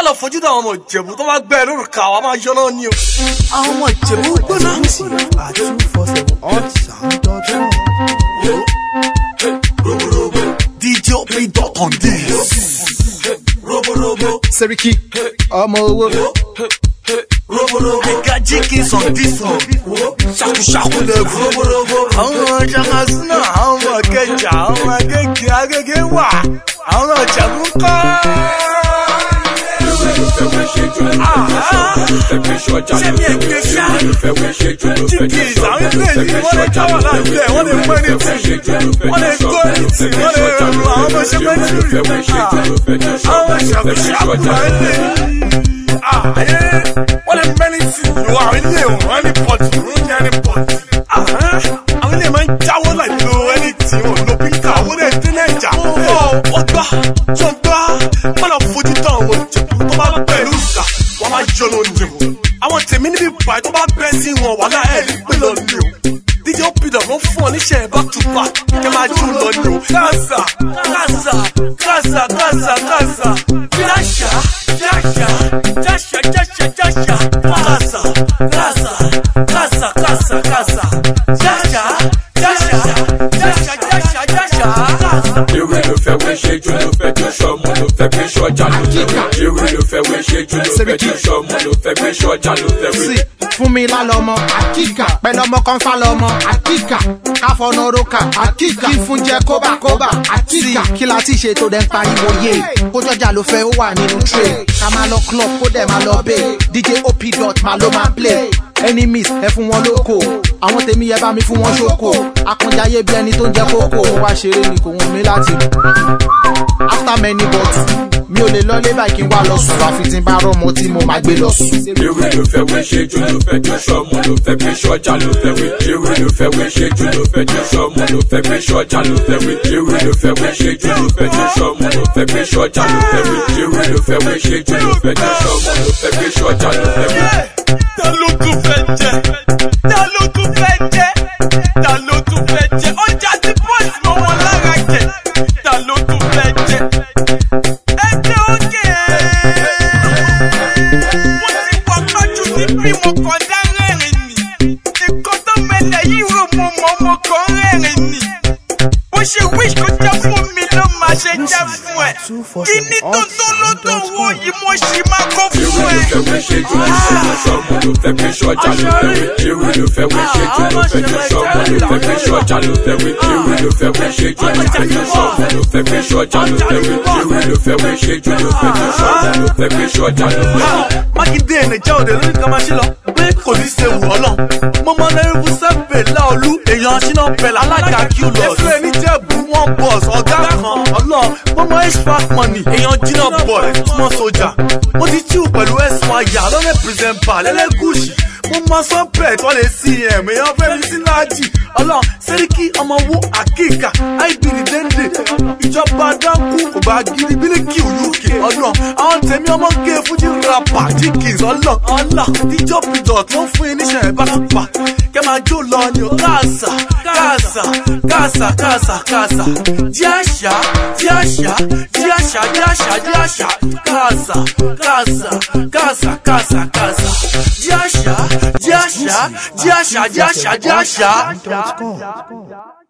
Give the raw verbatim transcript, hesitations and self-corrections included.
lọ fojú dá àwọn ọmọ Ìjẹ̀bú tó bá gbẹ lórúkà wa máa yọ náà ni o. Àwọn ọmọ Ìjẹ̀bú gbóná. D J O P dot on this. Seriki, ọmọ owó. I got jiggins on this one. Shaku shaku level. Àwọn Ṣakasuna, àwọn Akẹ́jà, àwọn Agége, Agége wà. Àwọn Ìjẹ̀bú kọ́. Sẹ́mi ẹ̀gbẹ́ ṣá. Jiggins, àwọn ilé yìí wọ́n lè káwọ̀ láti ẹ̀, wọ́n lè mọ ẹni tí. Wọ́n lè gbọ́ ẹni tí, wọ́n lè rọrùn àwọn ọmọ ṣẹ́ mẹ́tìrì. Àwọn Ṣaku shaku máa ń lè. Wọ́n lè mẹ́ni tí ìlú àwọn ilé ìwọ̀n ní pọ̀tù, ń jẹ́ ní pọ̀tù. Àwọn ilé máa ń jáwọ́ láì lo ẹni tí wọ́n lo pínkà, wọ́n lè dín náà jà. Wọ́n gbá, tó ń gbá, wọ́n lọ fojú tán àwọn Ìjẹ̀bú tó bá pẹ̀lú ìgbà, wọ́n máa yọ lóúnjẹ. Àwọn tèmi níbi ìbàdí tó bá bẹ́ sí wọn wà láì ẹ̀ pé lọ ní o. D J O P dot wọ́n fún ọ níṣẹ́ back to back, kẹ́ máa jó lọ ní o. Kásà, kásà, kásà, kásà, kásà, jáṣà, jáṣà, jáṣà, jáṣà, jáṣà, kásà, kásà, kásà, kásà, kásà, jáṣà, jáṣà, jáṣà, jáṣà, jáṣà. Ewé ló fẹ́ wé ṣe jù ló fẹ́ jó ṣọ́mù ló fẹ́ gbé ṣọ́jà ló fẹ́ wé. Ewé ló fẹ́ wé ṣe jù ló fẹ́ jó ṣọ́mù ló fẹ́ gbé ṣọ́jà ló fẹ́ wé. Fún mi lálọ́mọ àkíkà pẹ̀lú ọmọ kan fálọ́mọ àkíkà káfọ́nọ́rókà àkíkà kí fún jẹ kóbàkóbà àkíkà kí la ti ṣe tó dẹ̀ ń pariwo yé kó jọjà ló fẹ́ ó wà nínú tray ká máa lọ club kó dẹ̀ máa lọ bẹ́ẹ̀ D J O P dot máa ló máa play enemies ẹ fún wọn lóko àwọn tèmi yẹ bá mi fún wọn ṣoko akànjáyé bí ẹni tó ń jẹ kókó wá ṣeré ni kò wọ́n mi láti after many bucks mi ò lè lọ lé báyìí kí n wá lọ sùn àfi tí n bá rọmọ tí mo máa gbé lọ sùn. Ewé ló fẹ́ wé ṣe jù ló fẹ́ jó ṣọ́mù ló fẹ́ gbé ṣọ́jà ló fẹ́ wé. Ewé ló fẹ́ wé ṣe jù ló fẹ́ jó ṣọ́mù ló fẹ́ gbé ṣọ́jà ló fẹ́ wé. Ewé ló fẹ́ wé ṣe jù ló fẹ́ jó ṣọ́mù ló fẹ́ gbé ṣọ́jà ló fẹ́ wé. Ewé ló fẹ́ wé ṣe jù ló fẹ́ jó ṣọ́mù ló fẹ́ gbé ṣọ́jà ló fẹ́ wé. Ta ló tún fẹ́ jẹ? Ta ló tún fẹ́ jẹ? Ta ló tún fẹ́ jẹ? Ọjà ti bọ́ọ̀sì mọ́ wọn lára jẹ. Ta ló tún fẹ́ jẹ? Ẹgbẹ́ òkè. Wọ́n ti wọ pẹ́jù ní bí mo kàn dá rẹ́rìn ni. Nǹkan tó mẹ́lẹ̀ yìí rò mo mọ̀ mo kàn rẹ́rìn ni. Bó ṣe wish kó jẹ́ fún mi ló máa ṣe jẹ́ fún ẹ. Kí ni tó tó ló tó wọ̀ yìí mo ṣì máa kó fún ẹ. Ewé ló fẹ́ wé ṣe jù ló fẹ́ jó ṣọ́mù ló fẹ́ gbé ṣọ́jà ló fẹ́ wé. Ewé ló fẹ́ wé ṣe jù ló fẹ́ jó ṣọ́mù ló fẹ́ gbé ṣọ́jà ló fẹ́ wé. Ewé ló fẹ́ wé ṣe jù ló fẹ́ jó ṣọ́mù ló fẹ́ gbé ṣọ́jà ló fẹ́ wé. Ewé ló fẹ́ wé ṣe jù ló fẹ́ jó ṣọ́mù ló fẹ́ gbé ṣọ́jà ló fẹ́ wé. Mákindé Nàìjíríà òde lórí kan máa ṣe lọ pé kò ní ṣe wù ọ́ lọ. Mo mọ lẹ́rìbù sẹ́pẹ̀ láolú èèyàn ṣínà pẹ̀lú alága Q lọ. Ẹ̀fẹ́ ní Jẹ̀bú one boss ọ̀gá kan ọlọ́run. Mo mọ H-Pack money èèyàn jìnnà boy small soldier. Mo ti chill pẹ̀lú ẹ̀sùn àyà lọ́lẹ̀ pírẹsẹ̀mpà lẹ́lẹ́gùsì. Mo mọ sọ́pẹ̀ tó lè C M èèyàn fẹ́ mi sí láàjì. Ọlọ́run Sẹ́ríkì ọmọ wo àkíkà I B ní déndé. Ìjọba dánkù kò bá gidi bílíkì U K ọlọ́run. Àwọn tèmi ọmọ gé fújì rapper Jiggins ọlọ́run. Ọlọ́run D J O P dot tó ń fún yín níṣẹ́ ẹ̀ bá pa. Kẹ́ máa jó lọ ni o kásà kásà kásà kásà kásà. Díàṣà díàṣà díàṣà díàṣà díàṣà kásà kásà kásà kásà kásà. Díàṣà díàṣà díàṣà díàṣà díàṣà.